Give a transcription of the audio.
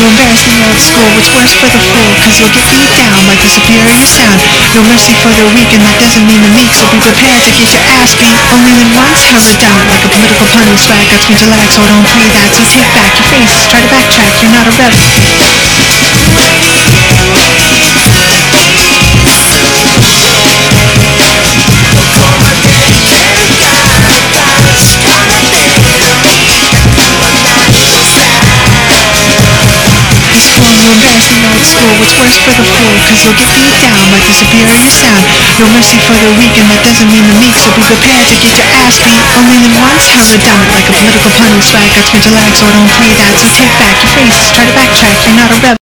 embarrassing old school. What's worse for the fool, cause you'll get beat down like the superior sound. No mercy for the weak, and that doesn't mean the meek, so be prepared to get your ass beat. Only then once, how's it done? Like a political pun with swag, got me to lag, so don't play that. So take back your faces, try to backtrack, you're not a rebel. Embarrassing old school. What's worse for the fool, cause you'll get beat down like the superior sound. No mercy for the weak, and that doesn't mean the meek, so be prepared to get your ass beat. Only then once, how's it done? Like a political pun with swag, got me to lag, so don't play that. So take back your faces, try to backtrack, you're not a rebel.